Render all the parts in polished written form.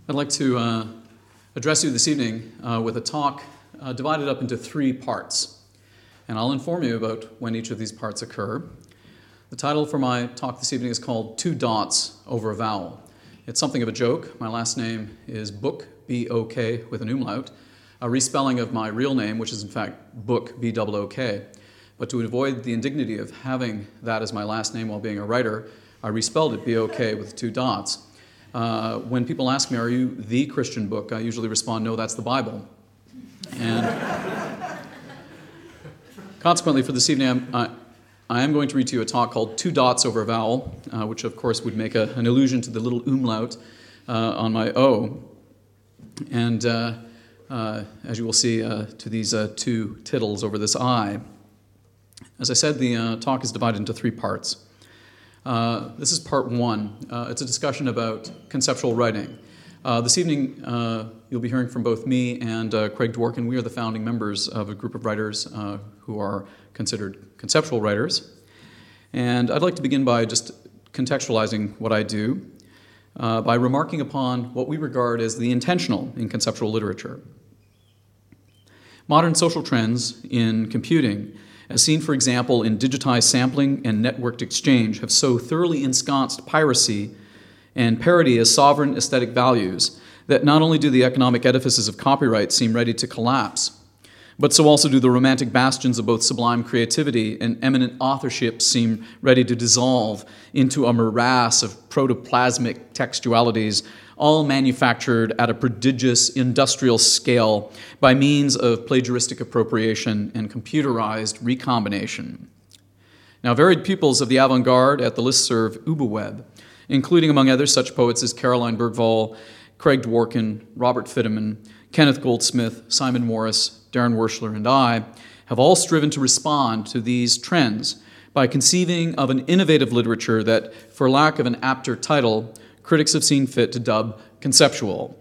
I'd like to address you this evening with a talk divided up into three parts, and I'll inform you about when each of these parts occur. The title for my talk this evening is called Two Dots Over a Vowel. It's something of a joke. My last name is Book, B-O-K, with an umlaut, a respelling of my real name, which is in fact Book, B-O-O-K. But to avoid the indignity of having that as my last name while being a writer, I respelled it B-O-K with two dots. When people ask me, are you the Christian book? I usually respond, no, that's the Bible. And consequently, for this evening, I am going to read to you a talk called Two Dots Over a Vowel, which of course would make an allusion to the little umlaut on my O. And as you will see, to these two tittles over this I. As I said, the talk is divided into three parts. This is part one. It's a discussion about conceptual writing. This evening, you'll be hearing from both me and Craig Dworkin. We are the founding members of a group of writers who are considered conceptual writers. And I'd like to begin by just contextualizing what I do by remarking upon what we regard as the intentional in conceptual literature. Modern social trends in computing, as seen, for example, in digitized sampling and networked exchange, have so thoroughly ensconced piracy and parody as sovereign aesthetic values that not only do the economic edifices of copyright seem ready to collapse, but so also do the romantic bastions of both sublime creativity and eminent authorship seem ready to dissolve into a morass of protoplasmic textualities, all manufactured at a prodigious industrial scale by means of plagiaristic appropriation and computerized recombination. Now, varied pupils of the avant-garde at the listserv UbuWeb, including among others such poets as Caroline Bergvall, Craig Dworkin, Robert Fitteman, Kenneth Goldsmith, Simon Morris, Darren Wershler, and I, have all striven to respond to these trends by conceiving of an innovative literature that, for lack of an apter title, critics have seen fit to dub conceptual.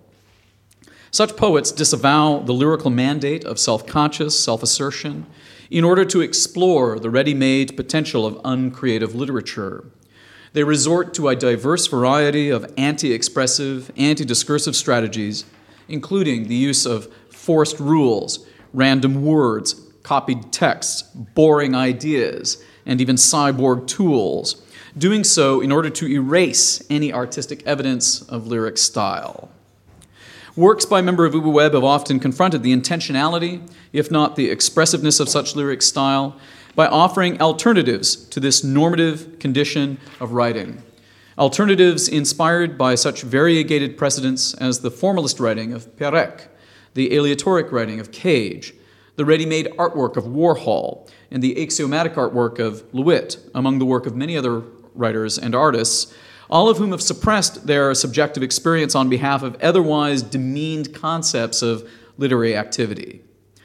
Such poets disavow the lyrical mandate of self-conscious self-assertion in order to explore the ready-made potential of uncreative literature. They resort to a diverse variety of anti-expressive, anti-discursive strategies, including the use of forced rules, random words, copied texts, boring ideas, and even cyborg tools, doing so in order to erase any artistic evidence of lyric style. Works by members of UbuWeb have often confronted the intentionality, if not the expressiveness of such lyric style, by offering alternatives to this normative condition of writing. Alternatives inspired by such variegated precedents as the formalist writing of Perec, the aleatoric writing of Cage, the ready-made artwork of Warhol, and the axiomatic artwork of Lewitt, among the work of many other writers and artists, all of whom have suppressed their subjective experience on behalf of otherwise demeaned concepts of literary activity.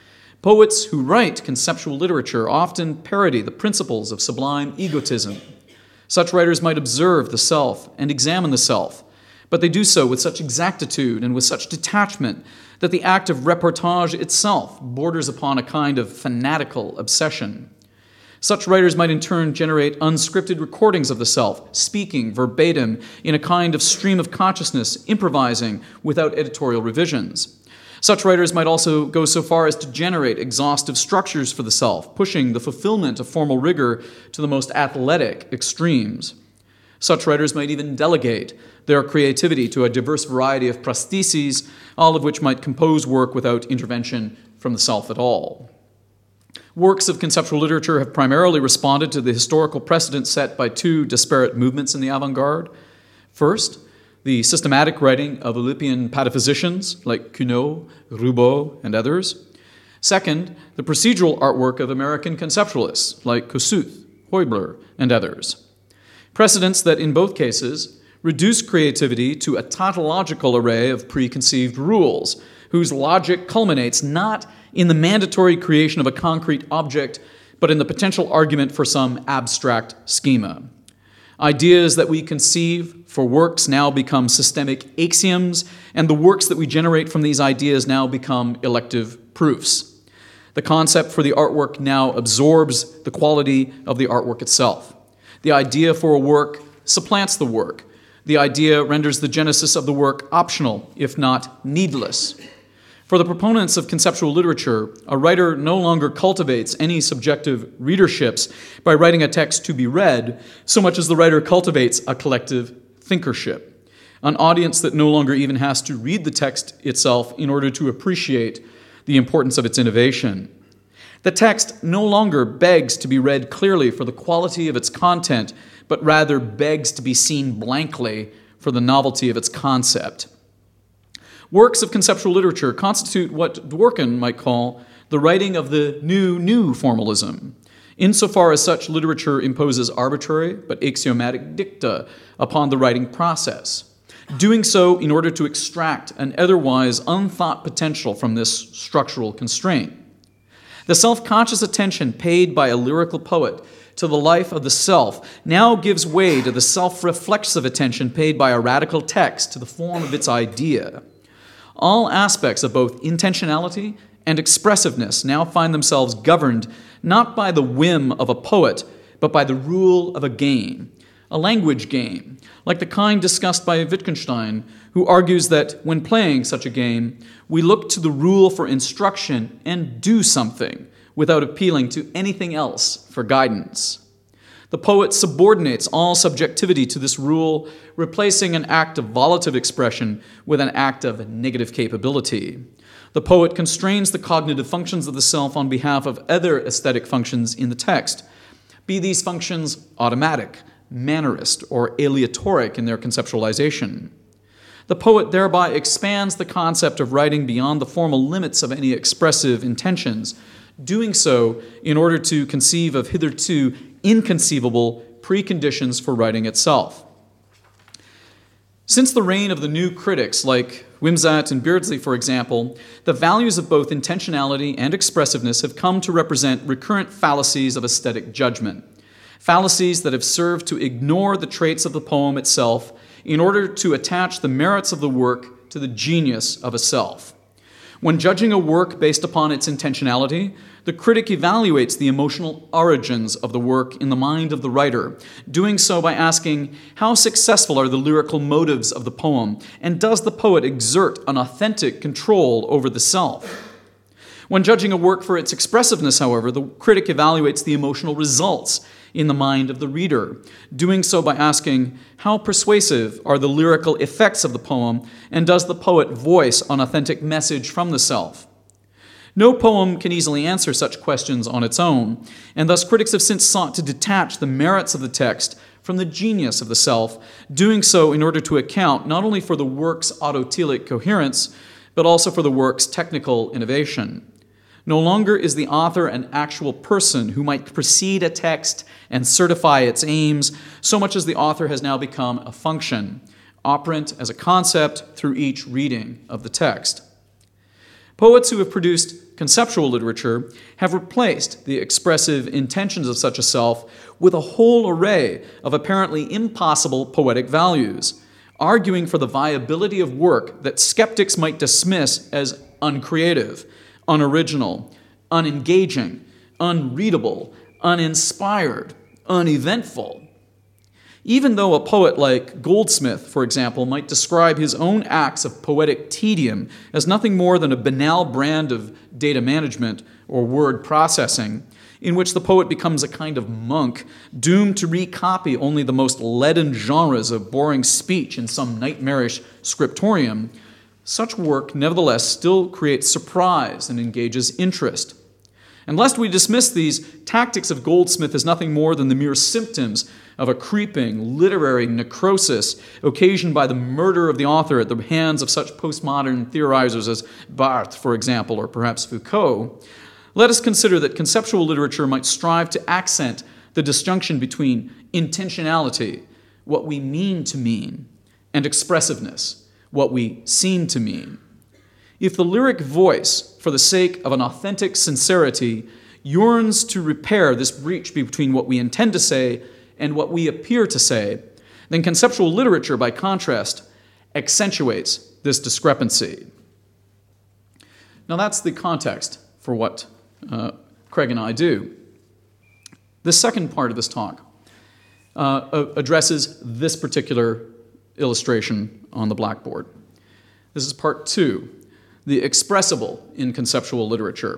Poets who write conceptual literature often parody the principles of sublime egotism. Such writers might observe the self and examine the self, but they do so with such exactitude and with such detachment that the act of reportage itself borders upon a kind of fanatical obsession. Such writers might in turn generate unscripted recordings of the self, speaking verbatim in a kind of stream of consciousness, improvising without editorial revisions. Such writers might also go so far as to generate exhaustive structures for the self, pushing the fulfillment of formal rigor to the most athletic extremes. Such writers might even delegate their creativity to a diverse variety of prostheses, all of which might compose work without intervention from the self at all. Works of conceptual literature have primarily responded to the historical precedent set by two disparate movements in the avant-garde. First, the systematic writing of Olympian pataphysicians like Cuno, Roubaud, and others. Second, the procedural artwork of American conceptualists like Kossuth, Heuber, and others. Precedents that, in both cases, reduce creativity to a tautological array of preconceived rules, whose logic culminates not in the mandatory creation of a concrete object, but in the potential argument for some abstract schema. Ideas that we conceive for works now become systemic axioms, and the works that we generate from these ideas now become elective proofs. The concept for the artwork now absorbs the quality of the artwork itself. The idea for a work supplants the work. The idea renders the genesis of the work optional, if not needless. For the proponents of conceptual literature, a writer no longer cultivates any subjective readerships by writing a text to be read, so much as the writer cultivates a collective thinkership, an audience that no longer even has to read the text itself in order to appreciate the importance of its innovation. The text no longer begs to be read clearly for the quality of its content, but rather begs to be seen blankly for the novelty of its concept. Works of conceptual literature constitute what Dworkin might call the writing of the new formalism, insofar as such literature imposes arbitrary but axiomatic dicta upon the writing process, doing so in order to extract an otherwise unthought potential from this structural constraint. The self-conscious attention paid by a lyrical poet to the life of the self now gives way to the self-reflexive attention paid by a radical text to the form of its idea. All aspects of both intentionality and expressiveness now find themselves governed not by the whim of a poet, but by the rule of a game, a language game, like the kind discussed by Wittgenstein, who argues that when playing such a game, we look to the rule for instruction and do something without appealing to anything else for guidance. The poet subordinates all subjectivity to this rule, replacing an act of volitive expression with an act of negative capability. The poet constrains the cognitive functions of the self on behalf of other aesthetic functions in the text, be these functions automatic, mannerist, or aleatoric in their conceptualization. The poet thereby expands the concept of writing beyond the formal limits of any expressive intentions, doing so in order to conceive of hitherto inconceivable preconditions for writing itself. Since the reign of the new critics like Wimsatt and Beardsley, for example, the values of both intentionality and expressiveness have come to represent recurrent fallacies of aesthetic judgment. Fallacies that have served to ignore the traits of the poem itself in order to attach the merits of the work to the genius of a self. When judging a work based upon its intentionality, the critic evaluates the emotional origins of the work in the mind of the writer, doing so by asking, how successful are the lyrical motives of the poem, and does the poet exert an authentic control over the self? When judging a work for its expressiveness, however, the critic evaluates the emotional results in the mind of the reader, doing so by asking, how persuasive are the lyrical effects of the poem, and does the poet voice an authentic message from the self? No poem can easily answer such questions on its own, and thus critics have since sought to detach the merits of the text from the genius of the self, doing so in order to account not only for the work's autotelic coherence, but also for the work's technical innovation. No longer is the author an actual person who might precede a text and certify its aims, so much as the author has now become a function, operant as a concept through each reading of the text. Poets who have produced conceptual literature have replaced the expressive intentions of such a self with a whole array of apparently impossible poetic values, arguing for the viability of work that skeptics might dismiss as uncreative, unoriginal, unengaging, unreadable, uninspired, uneventful. Even though a poet like Goldsmith, for example, might describe his own acts of poetic tedium as nothing more than a banal brand of data management or word processing, in which the poet becomes a kind of monk, doomed to recopy only the most leaden genres of boring speech in some nightmarish scriptorium, such work nevertheless still creates surprise and engages interest. And lest we dismiss these tactics of Goldsmith as nothing more than the mere symptoms of a creeping literary necrosis occasioned by the murder of the author at the hands of such postmodern theorizers as Barthes, for example, or perhaps Foucault, let us consider that conceptual literature might strive to accent the disjunction between intentionality, what we mean to mean, and expressiveness, what we seem to mean. If the lyric voice, for the sake of an authentic sincerity, yearns to repair this breach between what we intend to say and what we appear to say, then conceptual literature, by contrast, accentuates this discrepancy. Now that's the context for what Craig and I do. The second part of this talk addresses this particular illustration on the blackboard. This is part 2, the expressible in conceptual literature.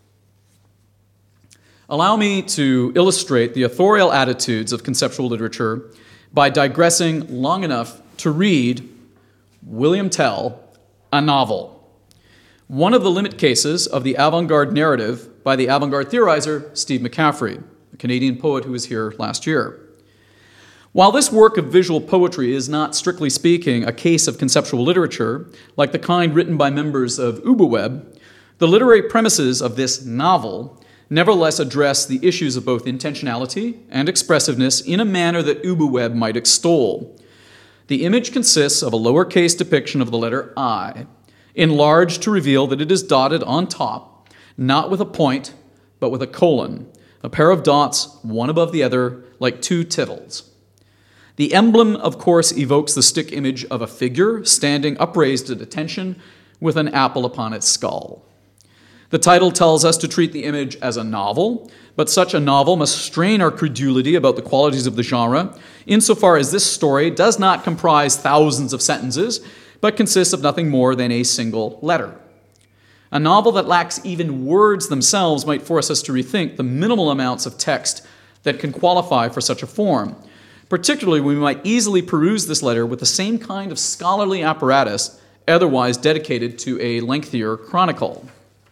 Allow me to illustrate the authorial attitudes of conceptual literature by digressing long enough to read William Tell, A Novel, one of the limit cases of the avant-garde narrative by the avant-garde theorizer Steve McCaffrey, a Canadian poet who was here last year. While this work of visual poetry is not, strictly speaking, a case of conceptual literature, like the kind written by members of UbuWeb, the literary premises of this novel nevertheless address the issues of both intentionality and expressiveness in a manner that UbuWeb might extol. The image consists of a lowercase depiction of the letter I, enlarged to reveal that it is dotted on top, not with a point, but with a colon, a pair of dots, one above the other, like two tittles. The emblem, of course, evokes the stick image of a figure standing upraised at attention with an apple upon its skull. The title tells us to treat the image as a novel, but such a novel must strain our credulity about the qualities of the genre, insofar as this story does not comprise thousands of sentences, but consists of nothing more than a single letter. A novel that lacks even words themselves might force us to rethink the minimal amounts of text that can qualify for such a form. Particularly, we might easily peruse this letter with the same kind of scholarly apparatus otherwise dedicated to a lengthier chronicle.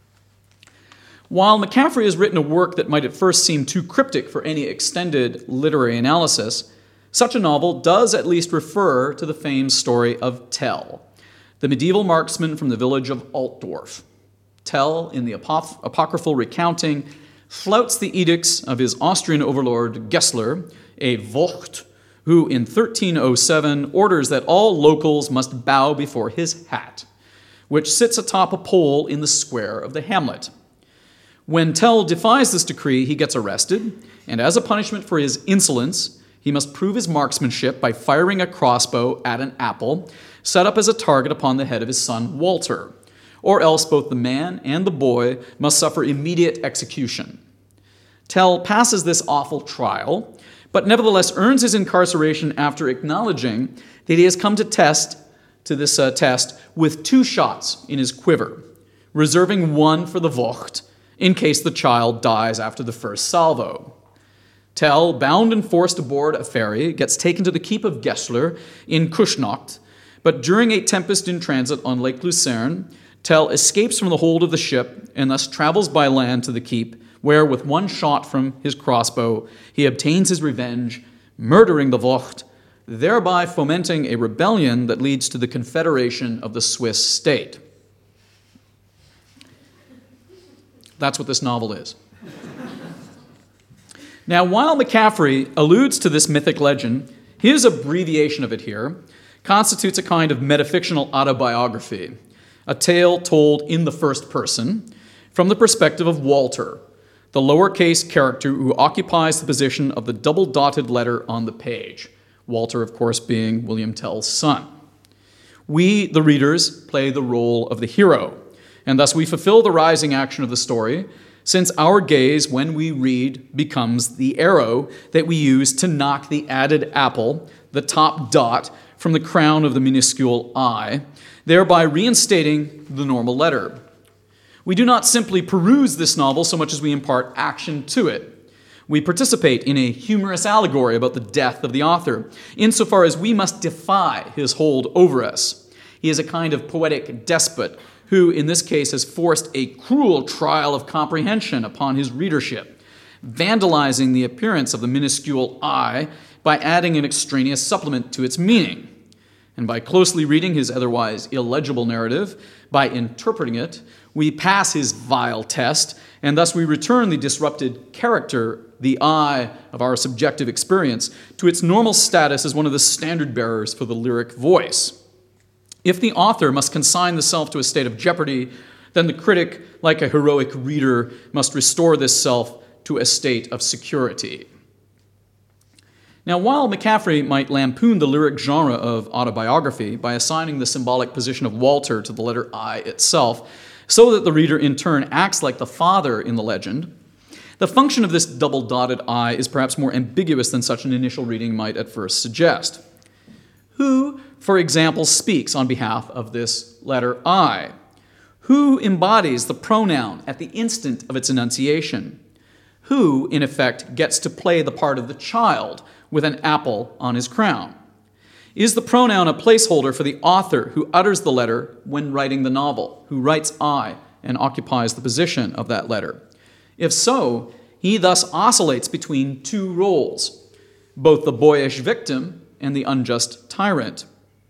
While McCaffrey has written a work that might at first seem too cryptic for any extended literary analysis, such a novel does at least refer to the famed story of Tell, the medieval marksman from the village of Altdorf. Tell, in the apocryphal recounting, flouts the edicts of his Austrian overlord Gessler, a Vogt, who in 1307 orders that all locals must bow before his hat, which sits atop a pole in the square of the hamlet. When Tell defies this decree, he gets arrested, and as a punishment for his insolence, he must prove his marksmanship by firing a crossbow at an apple set up as a target upon the head of his son Walter, or else both the man and the boy must suffer immediate execution. Tell passes this awful trial, but nevertheless earns his incarceration after acknowledging that he has come to this test with 2 shots in his quiver, reserving one for the Vogt, in case the child dies after the first salvo. Tell, bound and forced aboard a ferry, gets taken to the keep of Gessler in Kuschnacht, but during a tempest in transit on Lake Lucerne, Tell escapes from the hold of the ship and thus travels by land to the keep, where with 1 shot from his crossbow, he obtains his revenge, murdering the Vogt, thereby fomenting a rebellion that leads to the confederation of the Swiss state. That's what this novel is. Now, while McCaffrey alludes to this mythic legend, his abbreviation of it here constitutes a kind of metafictional autobiography, a tale told in the first person from the perspective of Walter, the lowercase character who occupies the position of the double-dotted letter on the page, Walter, of course, being William Tell's son. We, the readers, play the role of the hero, and thus we fulfill the rising action of the story, since our gaze, when we read, becomes the arrow that we use to knock the added apple, the top dot, from the crown of the minuscule I, thereby reinstating the normal letter. We do not simply peruse this novel so much as we impart action to it. We participate in a humorous allegory about the death of the author, insofar as we must defy his hold over us. He is a kind of poetic despot who, in this case, has forced a cruel trial of comprehension upon his readership, vandalizing the appearance of the minuscule I by adding an extraneous supplement to its meaning. And by closely reading his otherwise illegible narrative, by interpreting it, we pass his vile test, and thus we return the disrupted character, the I of our subjective experience, to its normal status as one of the standard bearers for the lyric voice. If the author must consign the self to a state of jeopardy, then the critic, like a heroic reader, must restore this self to a state of security. Now, while McCaffrey might lampoon the lyric genre of autobiography by assigning the symbolic position of Walter to the letter I itself, so that the reader in turn acts like the father in the legend, the function of this double-dotted I is perhaps more ambiguous than such an initial reading might at first suggest. Who, for example, speaks on behalf of this letter I? Who embodies the pronoun at the instant of its enunciation? Who, in effect, gets to play the part of the child with an apple on his crown? Is the pronoun a placeholder for the author who utters the letter when writing the novel, who writes I and occupies the position of that letter? If so, he thus oscillates between two roles, both the boyish victim and the unjust tyrant.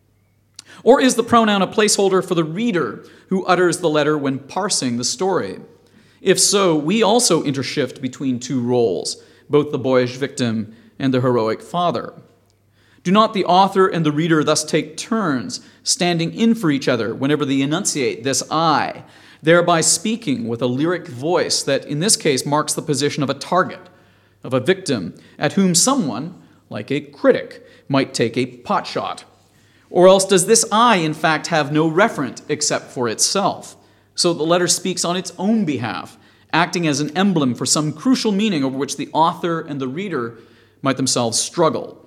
Or is the pronoun a placeholder for the reader who utters the letter when parsing the story? If so, we also intershift between two roles, both the boyish victim and the heroic father. Do not the author and the reader thus take turns, standing in for each other whenever they enunciate this I, thereby speaking with a lyric voice that in this case marks the position of a target, of a victim, at whom someone, like a critic, might take a potshot? Or else does this I, in fact, have no referent except for itself, so the letter speaks on its own behalf, acting as an emblem for some crucial meaning over which the author and the reader might themselves struggle?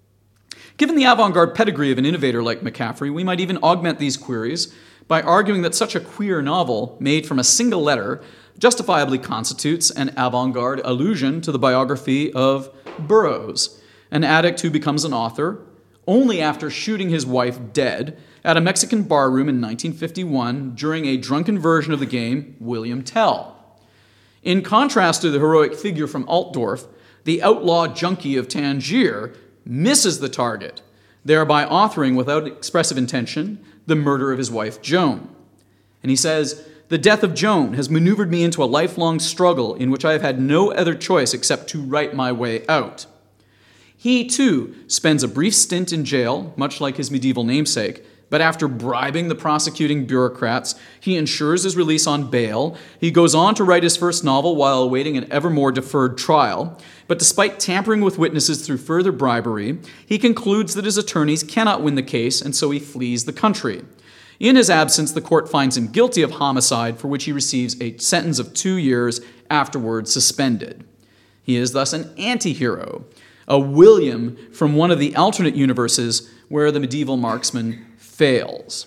Given the avant-garde pedigree of an innovator like McCaffrey, we might even augment these queries by arguing that such a queer novel, made from a single letter, justifiably constitutes an avant-garde allusion to the biography of Burroughs, an addict who becomes an author only after shooting his wife dead at a Mexican barroom in 1951 during a drunken version of the game William Tell. In contrast to the heroic figure from Altdorf, the outlaw junkie of Tangier misses the target, thereby authoring without expressive intention the murder of his wife Joan. And he says, "The death of Joan has maneuvered me into a lifelong struggle in which I have had no other choice except to write my way out." He, too, spends a brief stint in jail, much like his medieval namesake, but after bribing the prosecuting bureaucrats, he ensures his release on bail. He goes on to write his first novel while awaiting an ever more deferred trial. But despite tampering with witnesses through further bribery, he concludes that his attorneys cannot win the case, and so he flees the country. In his absence, the court finds him guilty of homicide, for which he receives a sentence of 2 years, afterwards suspended. He is thus an anti-hero, a William from one of the alternate universes where the medieval marksman fails.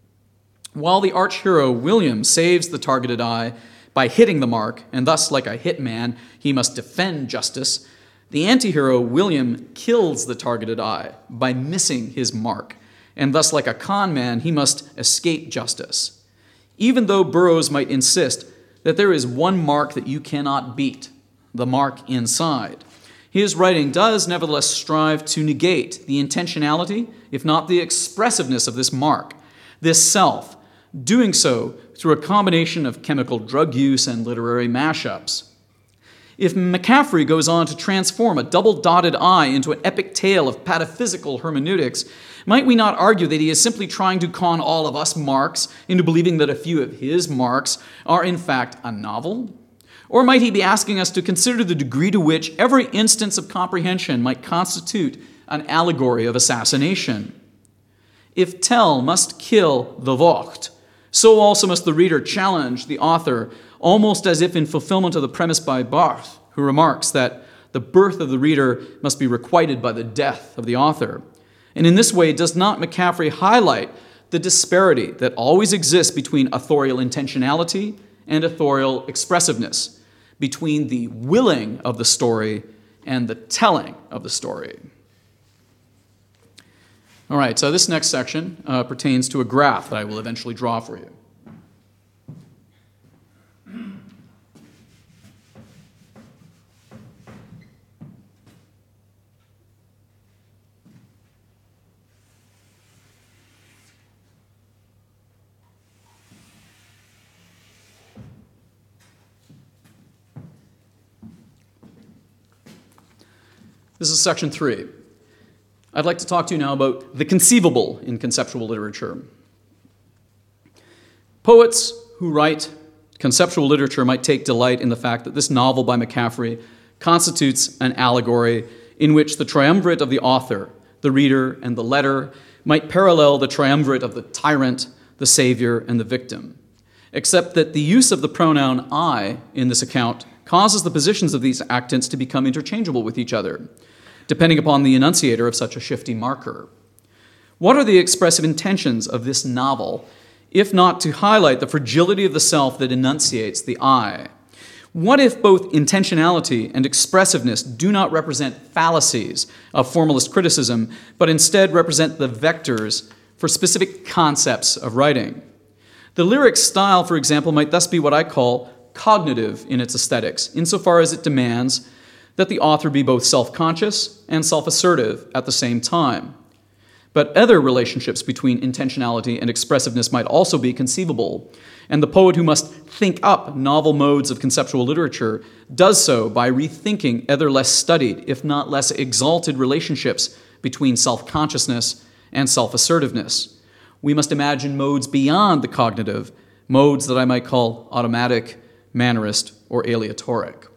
While the arch-hero William saves the targeted I by hitting the mark, and thus, like a hitman, he must defend justice, the anti-hero William kills the targeted I by missing his mark, and thus, like a con man, he must escape justice. Even though Burroughs might insist that there is one mark that you cannot beat, the mark inside, his writing does nevertheless strive to negate the intentionality, if not the expressiveness of this mark, this self, doing so through a combination of chemical drug use and literary mashups. If McCaffrey goes on to transform a double-dotted I into an epic tale of pataphysical hermeneutics, might we not argue that he is simply trying to con all of us marks into believing that a few of his marks are in fact a novel? Or might he be asking us to consider the degree to which every instance of comprehension might constitute an allegory of assassination? If Tell must kill the Vogt, so also must the reader challenge the author, almost as if in fulfillment of the premise by Barthes, who remarks that the birth of the reader must be requited by the death of the author. And in this way, does not McCaffrey highlight the disparity that always exists between authorial intentionality and authorial expressiveness, between the willing of the story and the telling of the story? All right, so this next section pertains to a graph that I will eventually draw for you. This is section 3. I'd like to talk to you now about the conceivable in conceptual literature. Poets who write conceptual literature might take delight in the fact that this novel by McCaffrey constitutes an allegory in which the triumvirate of the author, the reader, and the letter might parallel the triumvirate of the tyrant, the savior, and the victim, except that the use of the pronoun I in this account causes the positions of these actants to become interchangeable with each other, depending upon the enunciator of such a shifty marker. What are the expressive intentions of this novel, if not to highlight the fragility of the self that enunciates the I? What if both intentionality and expressiveness do not represent fallacies of formalist criticism, but instead represent the vectors for specific concepts of writing? The lyric style, for example, might thus be what I call cognitive in its aesthetics, insofar as it demands that the author be both self-conscious and self-assertive at the same time. But other relationships between intentionality and expressiveness might also be conceivable, and the poet who must think up novel modes of conceptual literature does so by rethinking other less studied, if not less exalted, relationships between self-consciousness and self-assertiveness. We must imagine modes beyond the cognitive, modes that I might call automatic, mannerist, or aleatoric.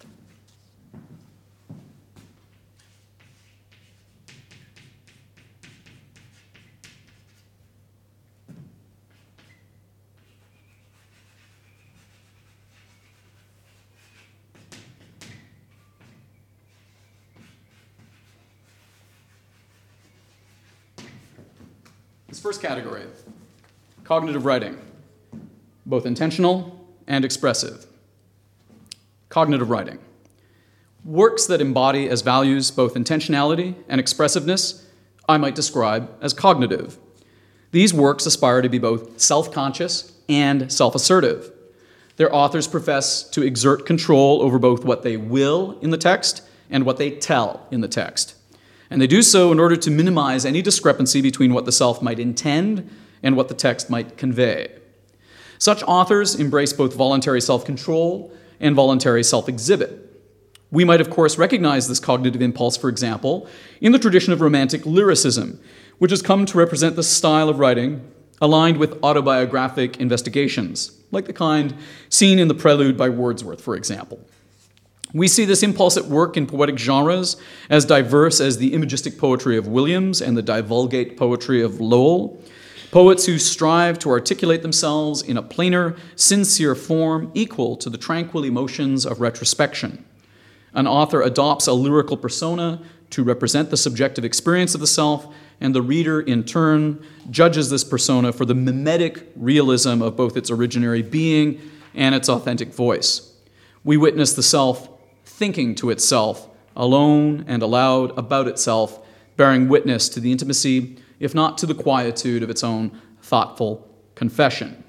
This first category, cognitive writing, both intentional and expressive. Cognitive writing. Works that embody as values both intentionality and expressiveness, I might describe as cognitive. These works aspire to be both self-conscious and self-assertive. Their authors profess to exert control over both what they will in the text and what they tell in the text. And they do so in order to minimize any discrepancy between what the self might intend and what the text might convey. Such authors embrace both voluntary self-control and voluntary self-exhibit. We might, of course, recognize this cognitive impulse, for example, in the tradition of romantic lyricism, which has come to represent the style of writing aligned with autobiographic investigations, like the kind seen in the Prelude by Wordsworth, for example. We see this impulse at work in poetic genres as diverse as the imagistic poetry of Williams and the divulgate poetry of Lowell, poets who strive to articulate themselves in a plainer, sincere form equal to the tranquil emotions of retrospection. An author adopts a lyrical persona to represent the subjective experience of the self, and the reader, in turn, judges this persona for the mimetic realism of both its originary being and its authentic voice. We witness the self thinking to itself, alone and aloud about itself, bearing witness to the intimacy, if not to the quietude, of its own thoughtful confession.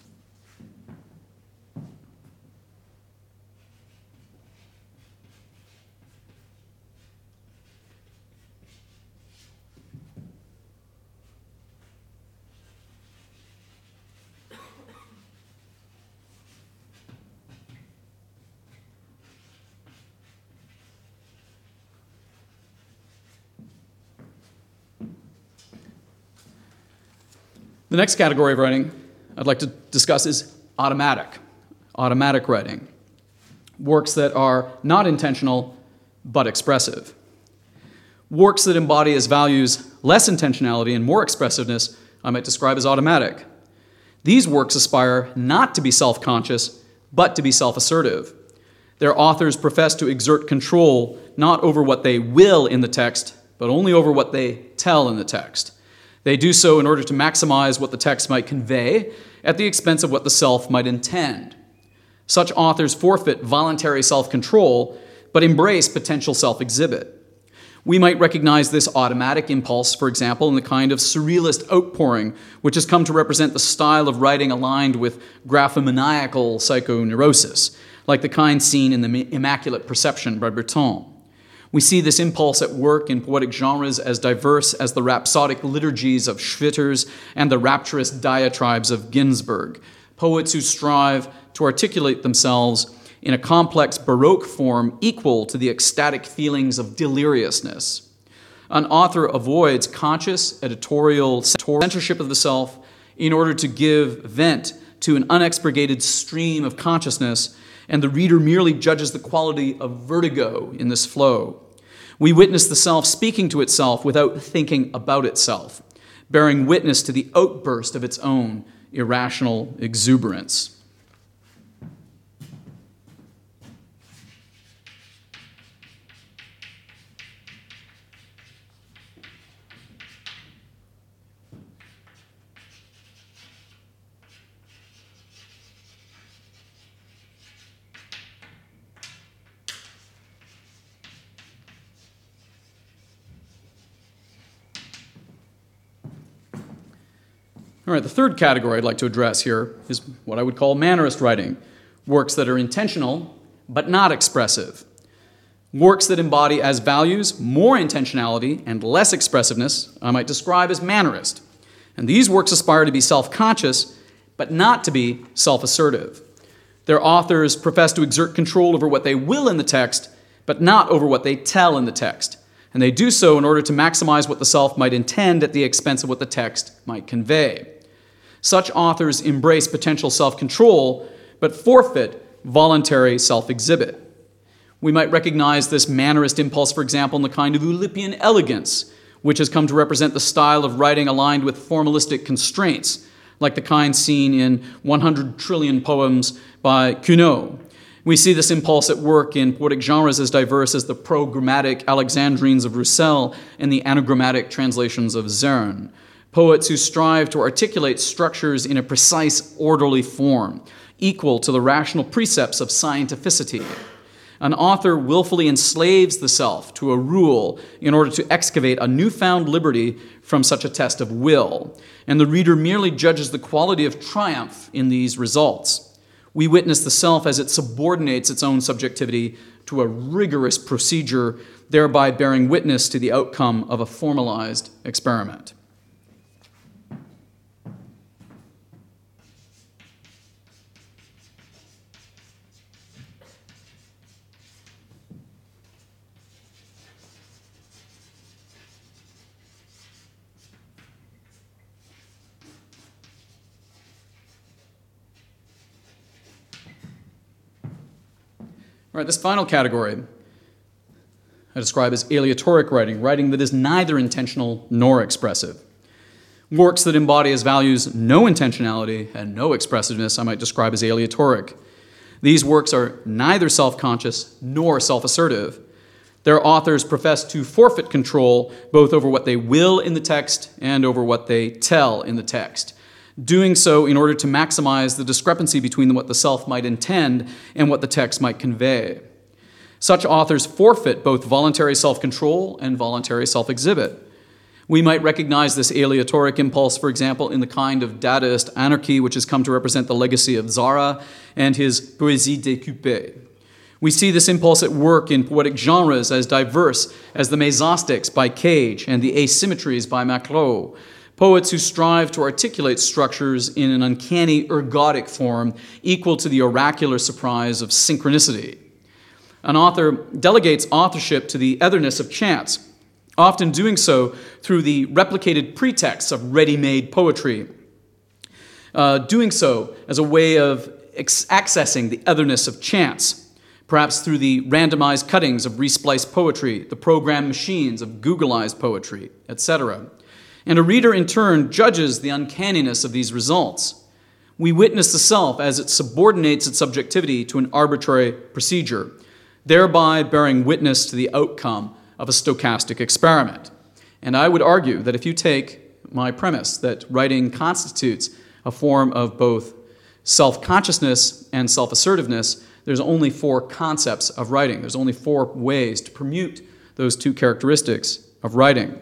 The next category of writing I'd like to discuss is automatic writing, works that are not intentional but expressive. Works that embody as values less intentionality and more expressiveness I might describe as automatic. These works aspire not to be self-conscious but to be self-assertive. Their authors profess to exert control not over what they will in the text, but only over what they tell in the text. They do so in order to maximize what the text might convey at the expense of what the self might intend. Such authors forfeit voluntary self-control, but embrace potential self-exhibit. We might recognize this automatic impulse, for example, in the kind of surrealist outpouring, which has come to represent the style of writing aligned with graphomaniacal psychoneurosis, like the kind seen in the Immaculate Perception by Breton. We see this impulse at work in poetic genres as diverse as the rhapsodic liturgies of Schwitters and the rapturous diatribes of Ginsberg, poets who strive to articulate themselves in a complex Baroque form equal to the ecstatic feelings of deliriousness. An author avoids conscious editorial censorship of the self in order to give vent to an unexpurgated stream of consciousness, and the reader merely judges the quality of vertigo in this flow. We witness the self speaking to itself without thinking about itself, bearing witness to the outburst of its own irrational exuberance. All right, the third category I'd like to address here is what I would call mannerist writing, works that are intentional but not expressive. Works that embody as values more intentionality and less expressiveness I might describe as mannerist. And these works aspire to be self-conscious but not to be self-assertive. Their authors profess to exert control over what they will in the text but not over what they tell in the text. And they do so in order to maximize what the self might intend at the expense of what the text might convey. Such authors embrace potential self-control, but forfeit voluntary self-exhibit. We might recognize this mannerist impulse, for example, in the kind of Oulipian elegance, which has come to represent the style of writing aligned with formalistic constraints, like the kind seen in 100 trillion poems by Queneau. We see this impulse at work in poetic genres as diverse as the pro-grammatic Alexandrines of Roussel and the anagrammatic translations of Zerne. Poets who strive to articulate structures in a precise, orderly form, equal to the rational precepts of scientificity. An author willfully enslaves the self to a rule in order to excavate a newfound liberty from such a test of will, and the reader merely judges the quality of triumph in these results. We witness the self as it subordinates its own subjectivity to a rigorous procedure, thereby bearing witness to the outcome of a formalized experiment. All right, this final category I describe as aleatoric writing, writing that is neither intentional nor expressive. Works that embody as values no intentionality and no expressiveness I might describe as aleatoric. These works are neither self-conscious nor self-assertive. Their authors profess to forfeit control both over what they will in the text and over what they tell in the text, doing so in order to maximize the discrepancy between what the self might intend and what the text might convey. Such authors forfeit both voluntary self-control and voluntary self-exhibit. We might recognize this aleatoric impulse, for example, in the kind of Dadaist anarchy which has come to represent the legacy of Zara and his Poésie découpée. We see this impulse at work in poetic genres as diverse as the mesostics by Cage and the asymmetries by Maclot, poets who strive to articulate structures in an uncanny ergodic form equal to the oracular surprise of synchronicity. An author delegates authorship to the otherness of chance, often doing so through the replicated pretexts of ready-made poetry, doing so as a way of accessing the otherness of chance, perhaps through the randomized cuttings of respliced poetry, the programmed machines of Googleized poetry, etc. And a reader in turn judges the uncanniness of these results. We witness the self as it subordinates its subjectivity to an arbitrary procedure, thereby bearing witness to the outcome of a stochastic experiment. And I would argue that if you take my premise that writing constitutes a form of both self-consciousness and self-assertiveness, there's only 4 concepts of writing. There's only 4 ways to permute those 2 characteristics of writing.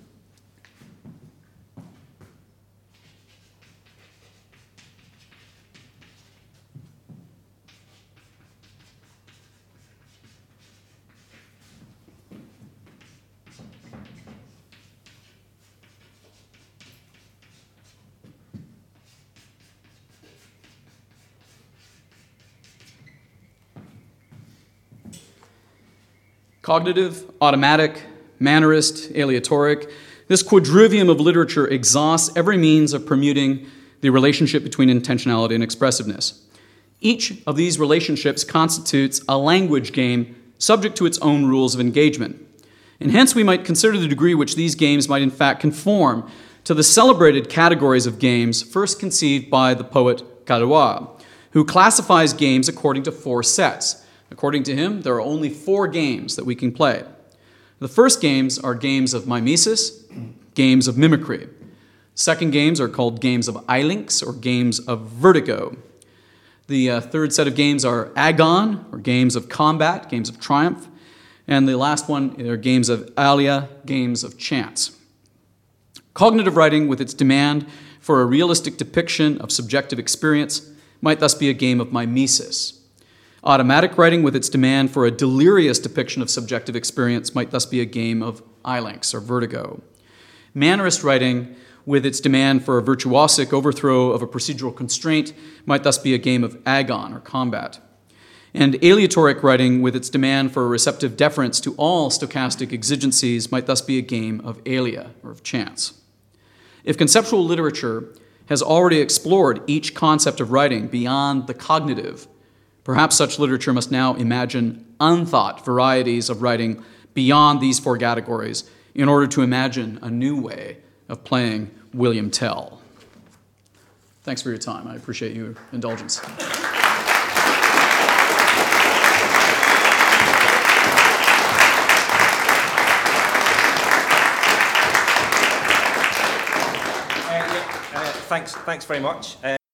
Cognitive, automatic, mannerist, aleatoric, this quadrivium of literature exhausts every means of permuting the relationship between intentionality and expressiveness. Each of these relationships constitutes a language game subject to its own rules of engagement. And hence we might consider the degree which these games might in fact conform to the celebrated categories of games first conceived by the poet Galois, who classifies games according to 4 sets. According to him, there are only 4 games that we can play. The first games are games of mimesis, games of mimicry. Second games are called games of Eilinx, or games of vertigo. The third set of games are agon, or games of combat, games of triumph. And the last one are games of alia, games of chance. Cognitive writing, with its demand for a realistic depiction of subjective experience might thus be a game of mimesis. Automatic writing, with its demand for a delirious depiction of subjective experience, might thus be a game of ilinx or vertigo. Mannerist writing, with its demand for a virtuosic overthrow of a procedural constraint, might thus be a game of agon or combat. And aleatoric writing, with its demand for a receptive deference to all stochastic exigencies, might thus be a game of alia, or of chance. If conceptual literature has already explored each concept of writing beyond the cognitive, perhaps such literature must now imagine unthought varieties of writing beyond these four categories in order to imagine a new way of playing William Tell. Thanks for your time. I appreciate your indulgence. Thanks very much.